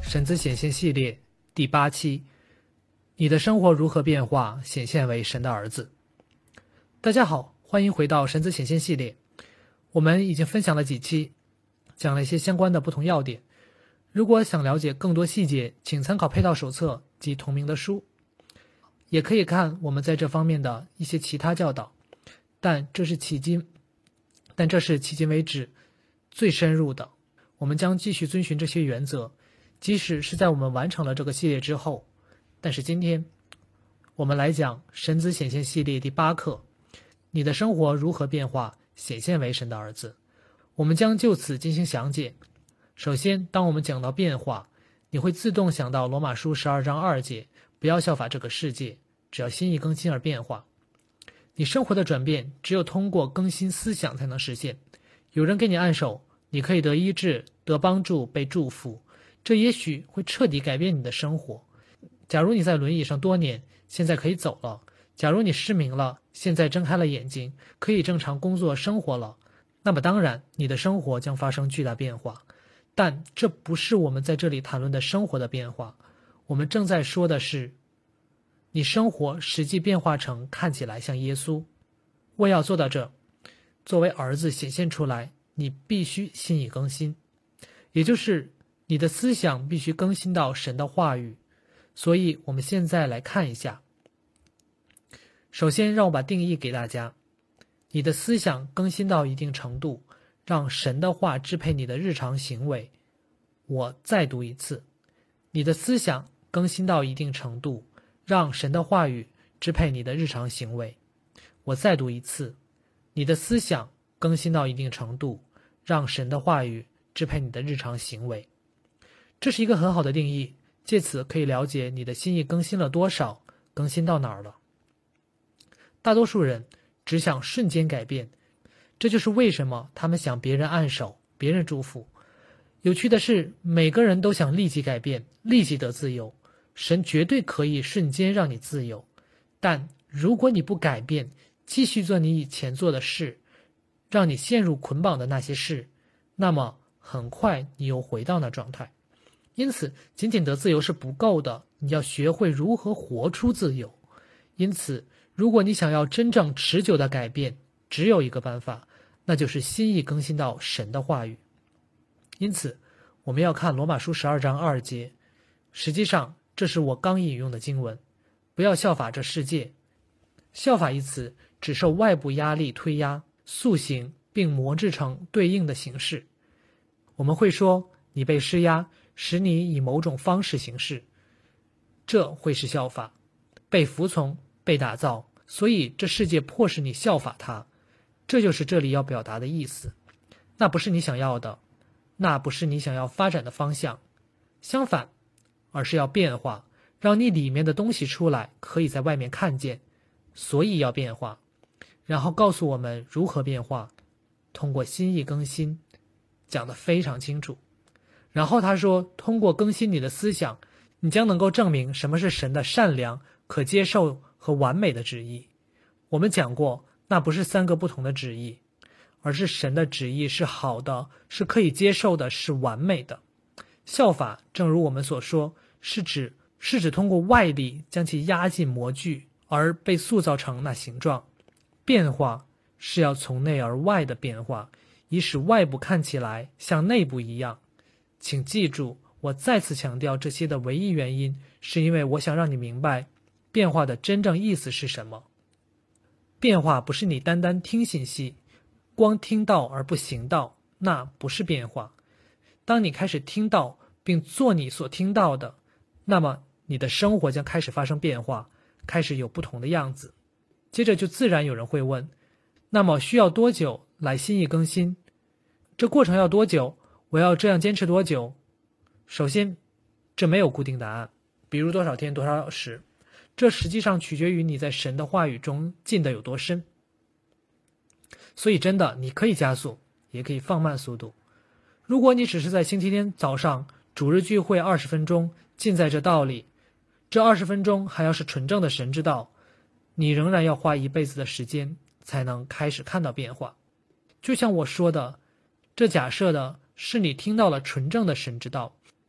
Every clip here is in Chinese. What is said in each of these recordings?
神子显现系列第8期，你的生活如何变化，显现为神的儿子。大家好，欢迎回到神子显现系列。我们已经分享了几期，讲了一些相关的不同要点。如果想了解更多细节，请参考配套手册及同名的书，也可以看我们在这方面的一些其他教导。但这是迄今为止最深入的。我们将继续遵循这些原则，即使是在我们完成了这个系列之后。但是今天我们来讲神子显现系列第8课，你的生活如何变化，显现为神的儿子。我们将就此进行详解。首先，当我们讲到变化，你会自动想到罗马书12章2节，不要效法这个世界，只要心意更新而变化。你生活的转变只有通过更新思想才能实现。有人给你按手，你可以得医治，得帮助，被祝福，这也许会彻底改变你的生活。假如你在轮椅上多年，现在可以走了；假如你失明了，现在睁开了眼睛，可以正常工作生活了，那么当然你的生活将发生巨大变化。但这不是我们在这里谈论的生活的变化，我们正在说的是你生活实际变化成看起来像耶稣。为要做到这，作为儿子显现出来，你必须心意更新，也就是你的思想必须更新到神的话语。所以我们现在来看一下。首先让我把定义给大家。你的思想更新到一定程度，让神的话支配你的日常行为。我再读一次，你的思想更新到一定程度，让神的话语支配你的日常行为。我再读一次，你的思想更新到一定程度，让神的话语支配你的日常行为。这是一个很好的定义，借此可以了解你的心意更新了多少，更新到哪儿了。大多数人只想瞬间改变，这就是为什么他们想别人按手，别人祝福。有趣的是，每个人都想立即改变，立即得自由。神绝对可以瞬间让你自由，但如果你不改变，继续做你以前做的事，让你陷入捆绑的那些事，那么很快你又回到那状态。因此，仅仅得自由是不够的，你要学会如何活出自由。因此，如果你想要真正持久的改变，只有一个办法，那就是心意更新到神的话语。因此，我们要看罗马书12章2节。实际上，这是我刚引用的经文。不要效法这世界。效法一词只受外部压力推压、塑形并磨制成对应的形式。我们会说，你被施压，使你以某种方式行事，这会是效法。被服从，被打造，所以这世界迫使你效法它。这就是这里要表达的意思。那不是你想要的，那不是你想要发展的方向。相反，而是要变化，让你里面的东西出来，可以在外面看见。所以要变化，然后告诉我们如何变化，通过心意更新，讲得非常清楚。然后他说，通过更新你的思想，你将能够证明什么是神的善良、可接受和完美的旨意。我们讲过，那不是3个不同的旨意，而是神的旨意是好的，是可以接受的，是完美的。效法，正如我们所说，是指通过外力将其压进模具，而被塑造成那形状。变化是要从内而外的变化，以使外部看起来像内部一样。请记住，我再次强调这些的唯一原因，是因为我想让你明白变化的真正意思是什么。变化不是你单单听信息，光听到而不行道，那不是变化。当你开始听到并做你所听到的，那么你的生活将开始发生变化，开始有不同的样子。接着就自然有人会问，那么需要多久来心意更新？这过程要多久？我要这样坚持多久？首先，这没有固定答案，比如多少天多少小时，这实际上取决于你在神的话语中进得有多深。所以真的，你可以加速，也可以放慢速度。如果你只是在星期天早上主日聚会20分钟浸在这道里，这20分钟还要是纯正的神之道，你仍然要花一辈子的时间才能开始看到变化。就像我说的，这假设的是你听到了纯正的神之道，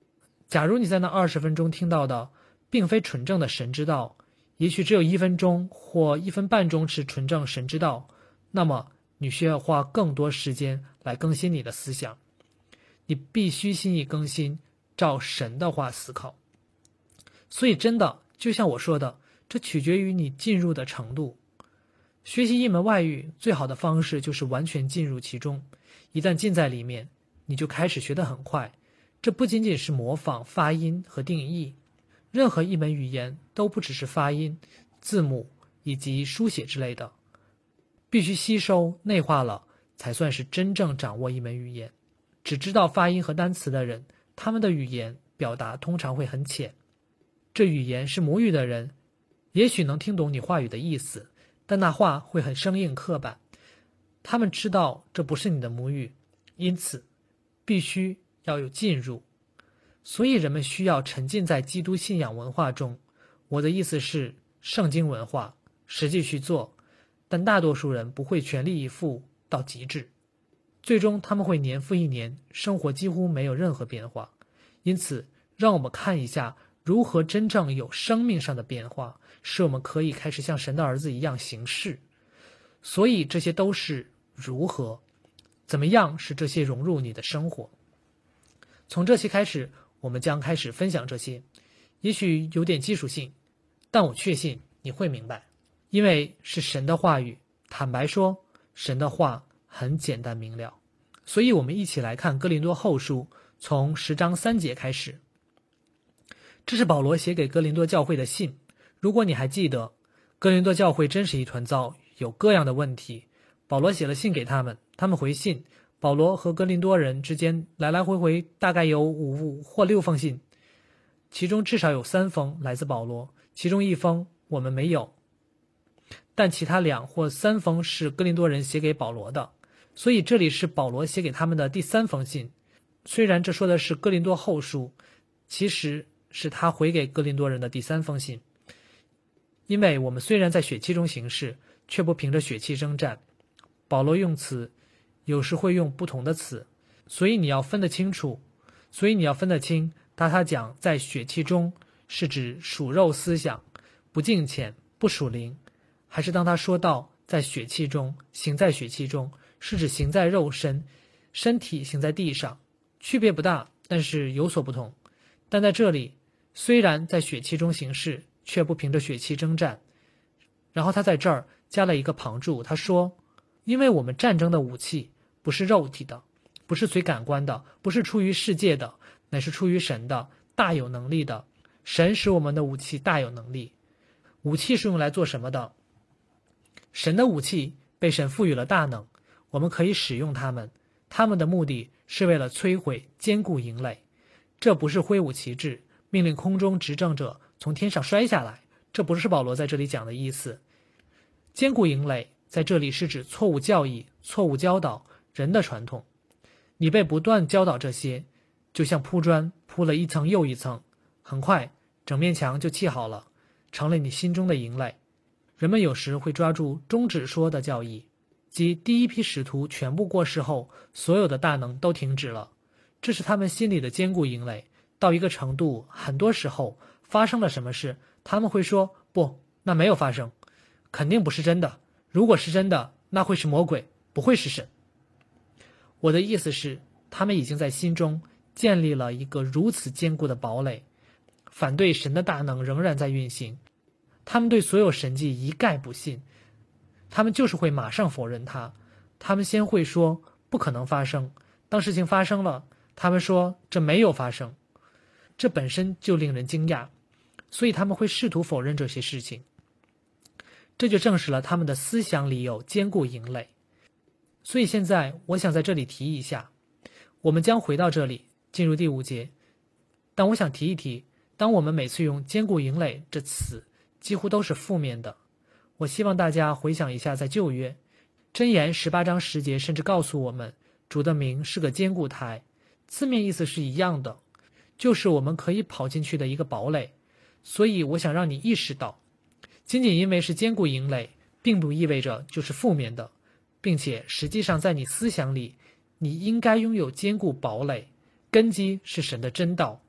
假如你在那20分钟听到的并非纯正的神之道，也许只有1分钟或1分半钟是纯正神之道，那么你需要花更多时间来更新你的思想。你必须心意更新，照神的话思考。所以真的，就像我说的，这取决于你进入的程度。学习一门外语最好的方式就是完全进入其中，一旦浸在里面，你就开始学得很快。这不仅仅是模仿发音和定义，任何一门语言都不只是发音、字母以及书写之类的，必须吸收内化了才算是真正掌握一门语言。只知道发音和单词的人，他们的语言表达通常会很浅。这语言是母语的人也许能听懂你话语的意思，但那话会很生硬刻板。他们知道这不是你的母语，因此必须要有进入。所以人们需要沉浸在基督信仰文化中，我的意思是圣经文化，实际去做，但大多数人不会全力以赴到极致，最终他们会年复一年，生活几乎没有任何变化。因此让我们看一下如何真正有生命上的变化，使我们可以开始像神的儿子一样行事。所以这些都是如何，怎么样使这些融入你的生活。从这期开始，我们将开始分享这些，也许有点技术性，但我确信你会明白，因为是神的话语。坦白说，神的话很简单明了。所以我们一起来看哥林多后书，从10章3节开始。这是保罗写给哥林多教会的信。如果你还记得，哥林多教会真是一团糟，有各样的问题。保罗写了信给他们，他们回信。保罗和哥林多人之间来来回回大概有5或6封信，其中至少有3封来自保罗，其中1封我们没有，但其他2或3封是哥林多人写给保罗的。所以这里是保罗写给他们的第3封信。虽然这说的是哥林多后书，其实是他回给哥林多人的第3封信。因为我们虽然在血气中行事，却不凭着血气征战。保罗用词有时会用不同的词，所以你要分得清，当他讲在血气中是指属肉思想，不敬虔，不属灵，还是当他说到在血气中，行在血气中，是指行在肉身，身体行在地上，区别不大，但是有所不同。但在这里，虽然在血气中行事，却不凭着血气征战。然后他在这儿加了一个旁注，他说，因为我们战争的武器不是肉体的，不是随感官的，不是出于世界的，乃是出于神的，大有能力的。神使我们的武器大有能力。武器是用来做什么的？神的武器被神赋予了大能，我们可以使用它们，它们的目的是为了摧毁坚固营垒。这不是挥舞旗帜，命令空中执政者从天上摔下来，这不是保罗在这里讲的意思。坚固营垒在这里是指错误教义、错误教导、人的传统。你被不断教导这些，就像铺砖铺了一层又一层，很快整面墙就砌好了，成了你心中的营垒。人们有时会抓住终止说的教义，即第一批使徒全部过世后，所有的大能都停止了，这是他们心里的坚固营垒。到一个程度，很多时候发生了什么事，他们会说，不，那没有发生，肯定不是真的，如果是真的，那会是魔鬼，不会是神。我的意思是，他们已经在心中建立了一个如此坚固的堡垒，反对神的大能仍然在运行。他们对所有神迹一概不信，他们就是会马上否认它。他们先会说不可能发生，当事情发生了，他们说这没有发生，这本身就令人惊讶，所以他们会试图否认这些事情。这就证实了他们的思想里有坚固营垒。所以现在我想在这里提一下，我们将回到这里，进入第5节。但我想提一提，当我们每次用坚固营垒这词，几乎都是负面的。我希望大家回想一下，在旧约箴言18章10节甚至告诉我们，主的名是个坚固台，字面意思是一样的，就是我们可以跑进去的一个堡垒。所以我想让你意识到，仅仅因为是坚固营垒，并不意味着就是负面的，并且实际上在你思想里，你应该拥有坚固堡垒，根基是神的真道。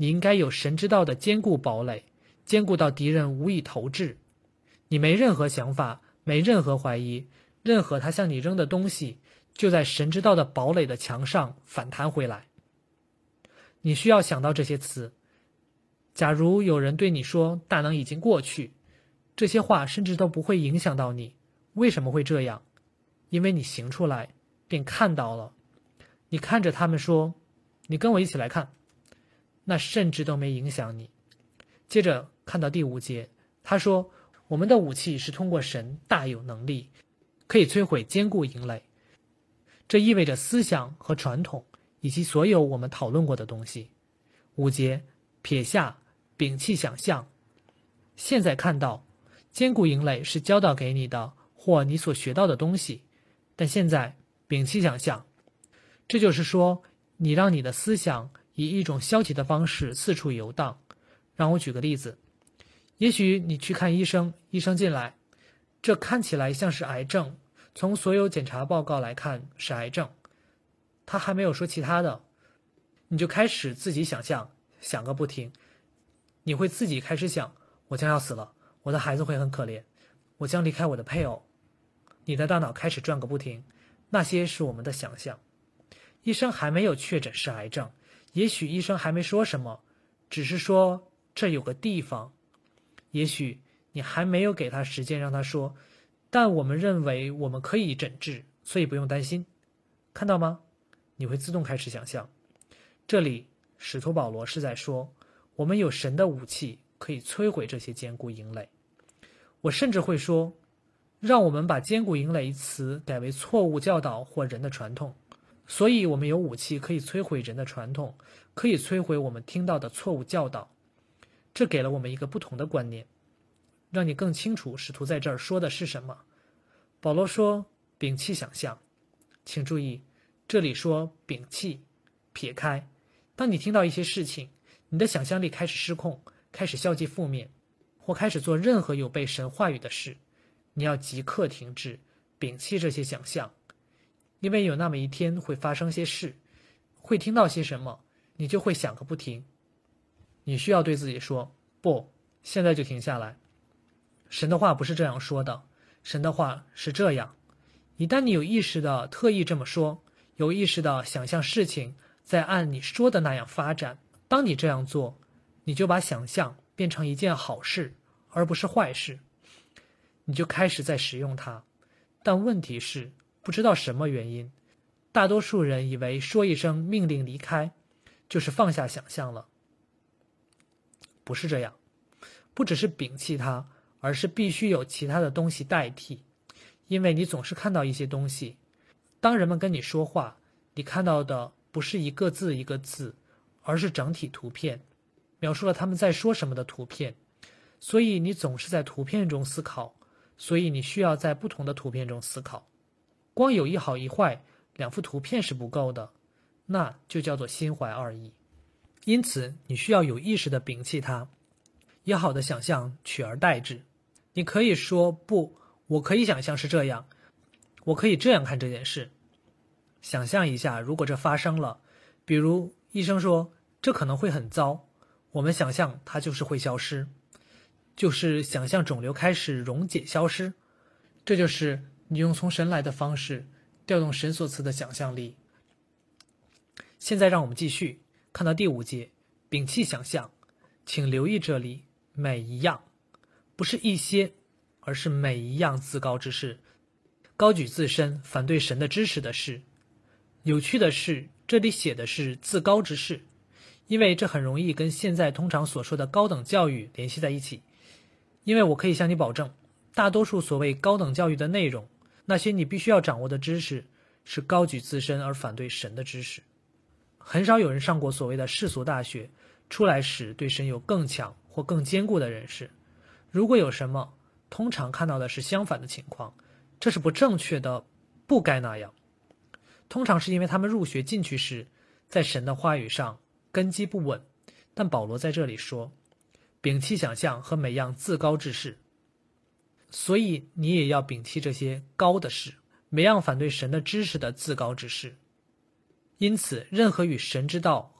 你应该有神之道的坚固堡垒，坚固到敌人无以投掷。你没任何想法，没任何怀疑，任何他向你扔的东西，就在神之道的堡垒的墙上反弹回来。你需要想到这些词。假如有人对你说大能已经过去，这些话甚至都不会影响到你。为什么会这样？因为你行出来，便看到了。你看着他们说，你跟我一起来看，那甚至都没影响你。接着看到第5节，他说，我们的武器是通过神大有能力，可以摧毁坚固营垒。这意味着思想和传统，以及所有我们讨论过的东西。5节，撇下，摒弃想象。现在看到，坚固营垒是教导给你的，或你所学到的东西，但现在摒弃想象。这就是说，你让你的思想以一种消极的方式四处游荡。让我举个例子，也许你去看医生，医生进来，这看起来像是癌症，从所有检查报告来看是癌症，他还没有说其他的，你就开始自己想象，想个不停。你会自己开始想，我将要死了，我的孩子会很可怜，我将离开我的配偶。你的大脑开始转个不停，那些是我们的想象。医生还没有确诊是癌症，也许医生还没说什么，只是说这有个地方。也许你还没有给他时间让他说，但我们认为我们可以诊治，所以不用担心。看到吗？你会自动开始想象。这里使徒保罗是在说，我们有神的武器可以摧毁这些坚固营垒。我甚至会说，让我们把坚固营垒一词改为错误教导或人的传统。所以我们有武器可以摧毁人的传统，可以摧毁我们听到的错误教导。这给了我们一个不同的观念，让你更清楚使徒在这儿说的是什么。保罗说摒弃想象，请注意，这里说摒弃，撇开。当你听到一些事情，你的想象力开始失控，开始消极负面，或开始做任何有悖神话语的事，你要即刻停止，摒弃这些想象。因为有那么一天会发生些事，会听到些什么，你就会想个不停。你需要对自己说，不，现在就停下来。神的话不是这样说的，神的话是这样。一旦你有意识的特意这么说，有意识的想象事情在按你说的那样发展，当你这样做，你就把想象变成一件好事，而不是坏事。你就开始在使用它。但问题是，不知道什么原因，大多数人以为说一声命令离开，就是放下想象了。不是这样，不只是摒弃它，而是必须有其他的东西代替。因为你总是看到一些东西，当人们跟你说话，你看到的不是一个字一个字，而是整体图片，描述了他们在说什么的图片。所以你总是在图片中思考，所以你需要在不同的图片中思考。光有一好一坏，两幅图片是不够的，那就叫做心怀二意。因此你需要有意识地摒弃它，以好的想象取而代之。你可以说，不，我可以想象是这样，我可以这样看这件事。想象一下，如果这发生了，比如医生说这可能会很糟，我们想象它就是会消失，就是想象肿瘤开始溶解消失。这就是你用从神来的方式调动神所赐的想象力。现在让我们继续看到第5节，摒弃想象。请留意这里每一样，不是一些，而是每一样自高之事，高举自身反对神的知识的事。有趣的是，这里写的是自高之事，因为这很容易跟现在通常所说的高等教育联系在一起。因为我可以向你保证，大多数所谓高等教育的内容，那些你必须要掌握的知识，是高举自身而反对神的知识。很少有人上过所谓的世俗大学，出来时对神有更强或更坚固的认识。如果有什么，通常看到的是相反的情况，这是不正确的，不该那样。通常是因为他们入学进去时，在神的话语上根基不稳。但保罗在这里说，摒弃想象和每样自高之事。所以你也要摒弃这些高的事，每样反对神的知识的自高之事。因此，任何与神之道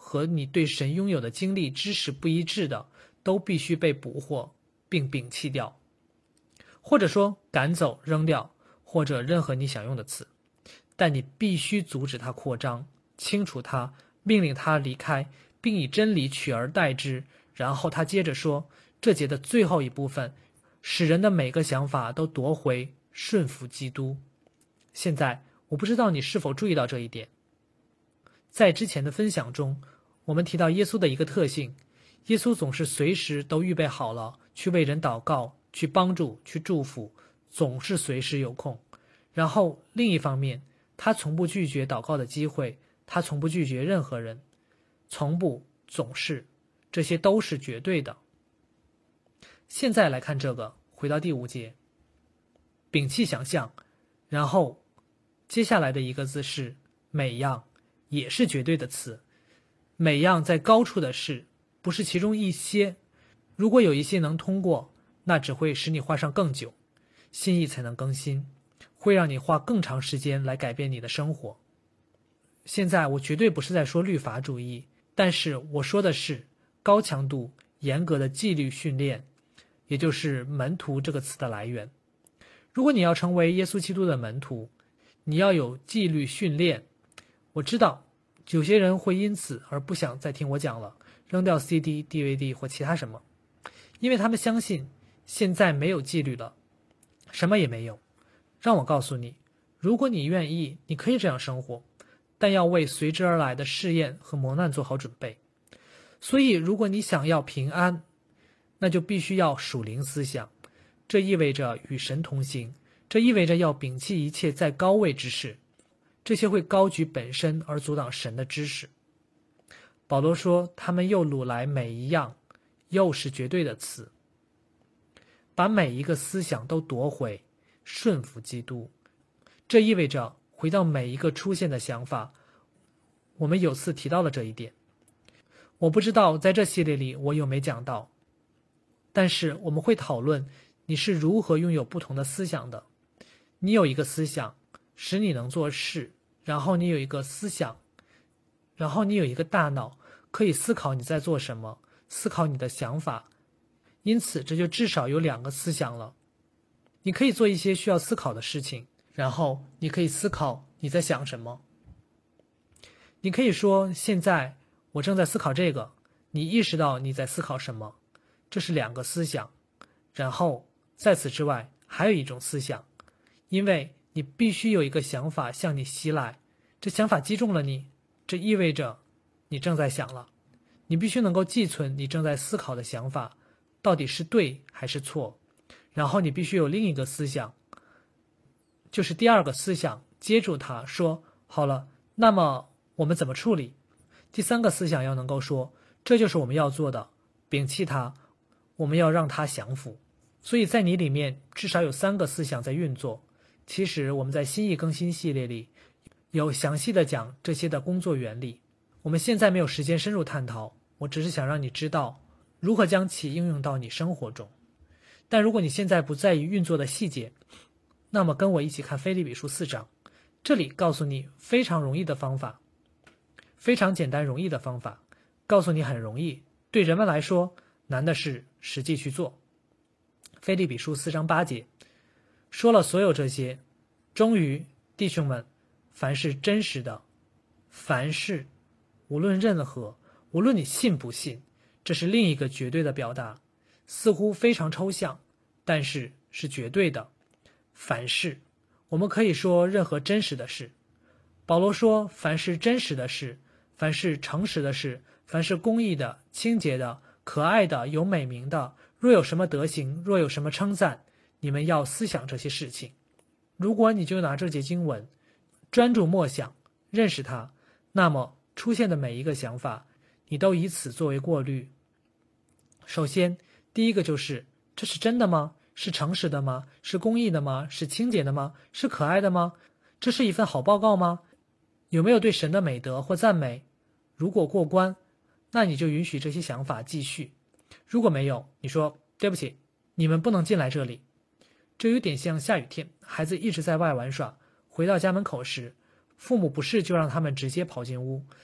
和你对神拥有的经历知识不一致的，都必须被捕获并摒弃掉，或者说赶走、扔掉，或者任何你想用的词。但你必须阻止它扩张，清除它，命令它离开，并以真理取而代之。然后他接着说，这节的最后一部分，使人的每个想法都夺回顺服基督。现在我不知道你是否注意到这一点。在之前的分享中，我们提到耶稣的一个特性，耶稣总是随时都预备好了去为人祷告，去帮助，去祝福，总是随时有空。然后另一方面，他从不拒绝祷告的机会，他从不拒绝任何人，从不，总是，这些都是绝对的。现在来看这个，回到第5节，摒弃想象，然后接下来的一个字是每样，也是绝对的词。每样在高处的事，不是其中一些。如果有一些能通过，那只会使你花上更久，心意才能更新，会让你花更长时间来改变你的生活。现在我绝对不是在说律法主义，但是我说的是高强度、严格的纪律训练，也就是门徒这个词的来源。如果你要成为耶稣基督的门徒，你要有纪律训练。我知道有些人会因此而不想再听我讲了，扔掉 CD、DVD 或其他什么，因为他们相信现在没有纪律了，什么也没有。让我告诉你，如果你愿意，你可以这样生活，但要为随之而来的试验和磨难做好准备。所以如果你想要平安，那就必须要属灵思想，这意味着与神同行，这意味着要摒弃一切在高位之事，这些会高举本身而阻挡神的知识。保罗说，他们又掳来每一样，又是绝对的词，把每一个思想都夺回，顺服基督。这意味着回到每一个出现的想法。我们有次提到了这一点，我不知道在这系列里我有没讲到，但是我们会讨论你是如何拥有不同的思想的。你有一个思想使你能做事，然后你有一个思想，然后你有一个大脑可以思考你在做什么，思考你的想法，因此这就至少有2个思想了。你可以做一些需要思考的事情，然后你可以思考你在想什么。你可以说，现在我正在思考这个，你意识到你在思考什么，这是2个思想。然后在此之外还有一种思想，因为你必须有一个想法向你袭来，这想法击中了你，这意味着你正在想了。你必须能够记存你正在思考的想法到底是对还是错，然后你必须有另一个思想，就是第2个思想，接住它，说好了，那么我们怎么处理？第3个思想要能够说，这就是我们要做的，摒弃它，我们要让它降服。所以在你里面至少有3个思想在运作。其实我们在心意更新系列里有详细的讲这些的工作原理，我们现在没有时间深入探讨，我只是想让你知道如何将其应用到你生活中。但如果你现在不在意运作的细节，那么跟我一起看腓立比书4章，这里告诉你非常容易的方法，非常简单容易的方法，告诉你很容易，对人们来说难的是实际去做。腓立比书4章8节说了所有这些，终于弟兄们，凡是真实的，凡事，无论任何，无论你信不信，这是另一个绝对的表达，似乎非常抽象，但是是绝对的。凡事，我们可以说任何真实的事。保罗说，凡是真实的事，凡是诚实的事，凡是公义的、清洁的、可爱的、有美名的，若有什么德行，若有什么称赞，你们要思想这些事情。如果你就拿这节经文专注默想，认识它，那么出现的每一个想法，你都以此作为过滤。首先，第一个就是，这是真的吗？是诚实的吗？是公义的吗？是清洁的吗？是可爱的吗？这是一份好报告吗？有没有对神的美德或赞美？如果过关，那你就允许这些想法继续。如果没有，你说对不起，你们不能进来这里。这有点像下雨天，孩子一直在外玩耍，回到家门口时，父母不是就让他们直接跑进屋，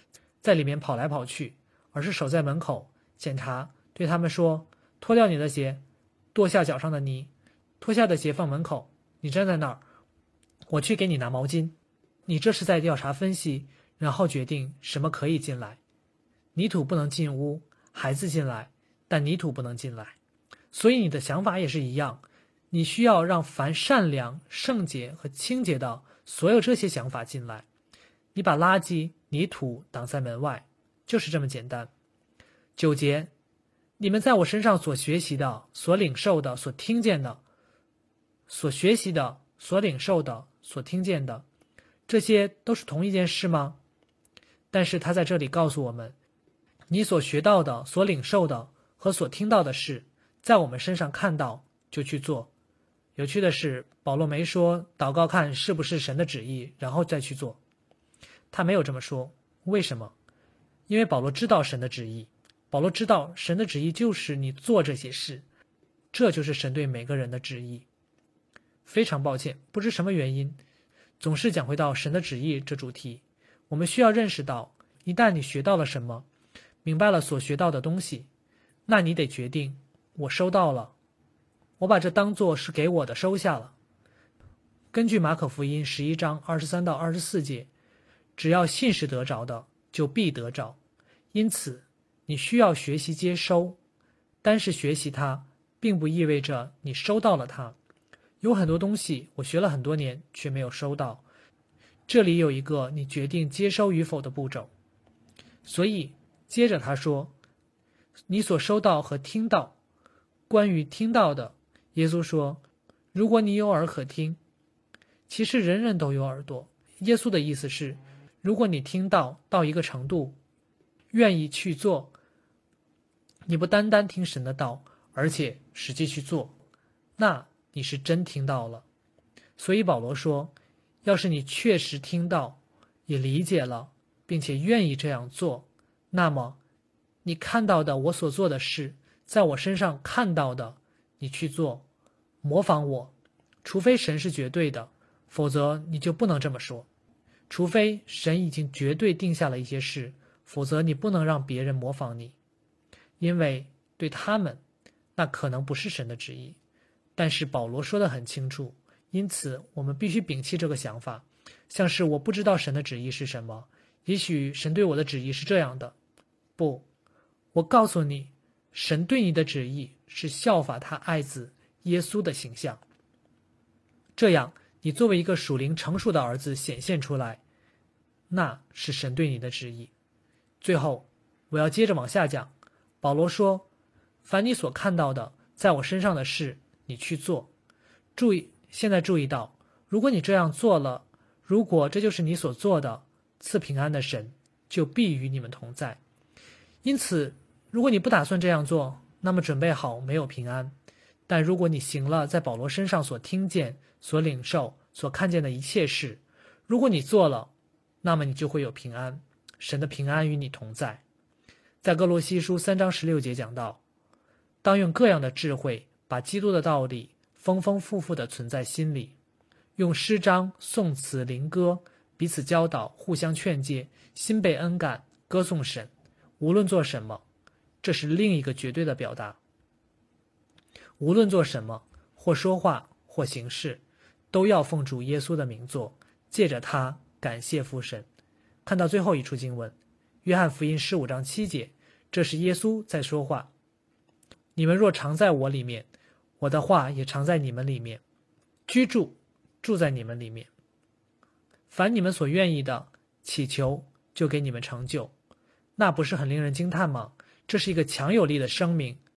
在里面跑来跑去，而是守在门口检查，对他们说：脱掉你的鞋，跺下脚上的泥，脱下的鞋放门口，你站在那儿，我去给你拿毛巾。你这是在调查分析，然后决定什么可以进来。泥土不能进屋，孩子进来，但泥土不能进来。所以你的想法也是一样，你需要让凡善良、圣洁和清洁的所有这些想法进来。你把垃圾、泥土挡在门外，就是这么简单。9节，你们在我身上所学习的、所领受的、所听见的，所学习的、所领受的、所听见的，这些都是同一件事吗？但是他在这里告诉我们，你所学到的、所领受的和所听到的事，在我们身上看到就去做。有趣的是，保罗没说祷告看是不是神的旨意，然后再去做。他没有这么说。为什么？因为保罗知道神的旨意，保罗知道神的旨意就是你做这些事，这就是神对每个人的旨意。非常抱歉，不知什么原因，总是讲回到神的旨意这主题。我们需要认识到，一旦你学到了什么，明白了所学到的东西，那你得决定，我收到了，我把这当作是给我的收下了。根据马可福音11章23到24节，只要信是得着的，就必得着。因此，你需要学习接收，单是学习它，并不意味着你收到了它。有很多东西我学了很多年，却没有收到。这里有一个你决定接收与否的步骤。所以，接着他说，你所收到和听到，关于听到的，耶稣说，如果你有耳可听，其实人人都有耳朵。耶稣的意思是，如果你听到一个程度，愿意去做，你不单单听神的道，而且实际去做，那你是真听到了。所以保罗说，要是你确实听到，也理解了，并且愿意这样做，那么你看到的我所做的事，在我身上看到的，你去做，模仿我。除非神是绝对的，否则你就不能这么说。除非神已经绝对定下了一些事，否则你不能让别人模仿你，因为对他们，那可能不是神的旨意。但是保罗说得很清楚，因此我们必须摒弃这个想法，像是我不知道神的旨意是什么，也许神对我的旨意是这样的。不，我告诉你，神对你的旨意是效法他爱子耶稣的形象，这样你作为一个属灵成熟的儿子显现出来，那是神对你的旨意。最后我要接着往下讲，保罗说，凡你所看到的在我身上的事，你去做。现在注意到，如果你这样做了，如果这就是你所做的，赐平安的神就必与你们同在。因此，如果你不打算这样做，那么准备好没有平安。但如果你行了在保罗身上所听见、所领受、所看见的一切事，如果你做了，那么你就会有平安，神的平安与你同在。在哥罗西书3章16节讲到，当用各样的智慧，把基督的道理丰丰富富地存在心里，用诗章、颂词、灵歌彼此教导，互相劝诫，心被恩感，歌颂神。无论做什么，这是另一个绝对的表达。无论做什么，或说话，或行事，都要奉主耶稣的名做，借着他感谢父神。看到最后一处经文，约翰福音15章7节，这是耶稣在说话。你们若常在我里面，我的话也常在你们里面，住在你们里面。凡你们所愿意的，祈求就给你们成就。那不是很令人惊叹吗？这是一个强有力的声明，